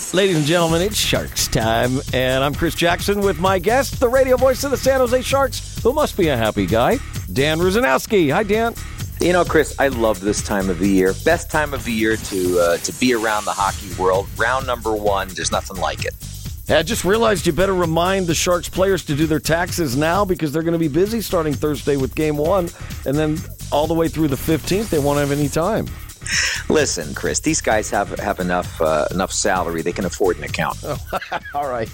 Ladies and gentlemen, it's Sharks time, and I'm Chris Jackson with my guest, the radio voice of the San Jose Sharks, who must be a happy guy, Dan Rusanowski. Hi, Dan. You know, Chris, I love this time of the year. Best time of the year to be around the hockey world. Round number one, there's nothing like it. I just realized you better remind the Sharks players to do their taxes now because they're going to be busy starting Thursday with Game 1, and then all the way through the 15th, they won't have any time. Listen, Chris, these guys have enough salary. They can afford an account. Oh, all right.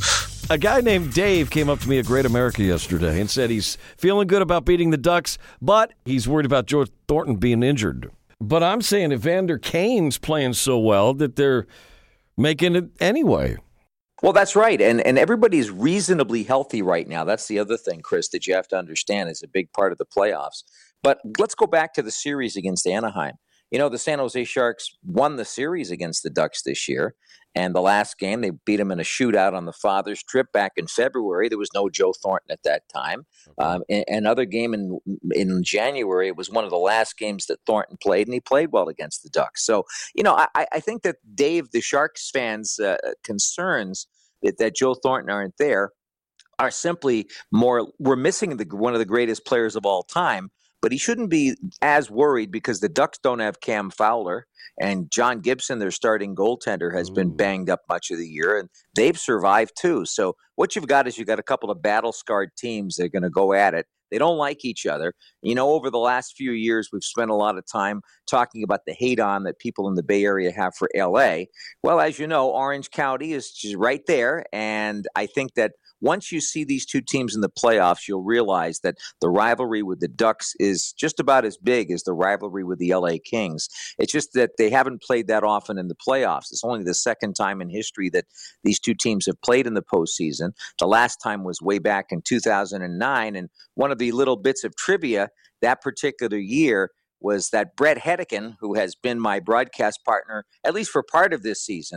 A guy named Dave came up to me at Great America yesterday and said he's feeling good about beating the Ducks, but he's worried about Joe Thornton being injured. But I'm saying Evander Kane's playing so well that they're making it anyway. Well, that's right. And everybody's reasonably healthy right now. That's the other thing, Chris, that you have to understand is a big part of the playoffs. But let's go back to the series against Anaheim. You know, the San Jose Sharks won the series against the Ducks this year. And the last game, they beat them in a shootout on the Father's trip back in February. There was no Joe Thornton at that time. Another game in January, it was one of the last games that Thornton played, and he played well against the Ducks. So, you know, I think that Dave, the Sharks fans' concerns that Joe Thornton aren't there are simply more, we're missing one of the greatest players of all time. But he shouldn't be as worried because the Ducks don't have Cam Fowler, and John Gibson, their starting goaltender, has been banged up much of the year, and they've survived too. So what you've got is you've got a couple of battle-scarred teams that are going to go at it. They don't like each other. You know, over the last few years, we've spent a lot of time talking about the hate-on that people in the Bay Area have for L.A. Well, as you know, Orange County is just right there, and I think that once you see these two teams in the playoffs, you'll realize that the rivalry with the Ducks is just about as big as the rivalry with the LA Kings. It's just that they haven't played that often in the playoffs. It's only the second time in history that these two teams have played in the postseason. The last time was way back in 2009. And one of the little bits of trivia that particular year was that Brett Hedican, who has been my broadcast partner, at least for part of this season,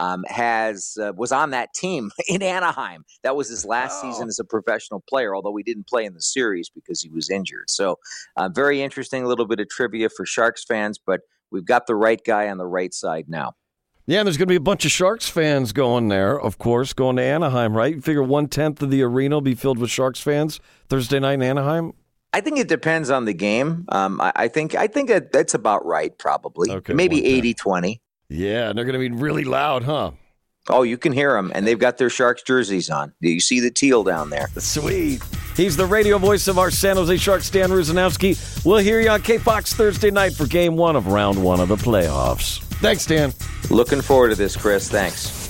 was on that team in Anaheim. That was his last season as a professional player, although he didn't play in the series because he was injured. So very interesting little bit of trivia for Sharks fans, but we've got the right guy on the right side now. Yeah, and there's going to be a bunch of Sharks fans going there, of course, going to Anaheim, right? You figure 1/10 of the arena will be filled with Sharks fans Thursday night in Anaheim? I think it depends on the game. I think that's about right, probably. Okay, maybe 80-20. Yeah, and they're going to be really loud, huh? Oh, you can hear them, and they've got their Sharks jerseys on. Do you see the teal down there? Sweet. He's the radio voice of our San Jose Sharks, Dan Rusanowski. We'll hear you on K-Fox Thursday night for Game 1 of Round 1 of the playoffs. Thanks, Dan. Looking forward to this, Chris. Thanks.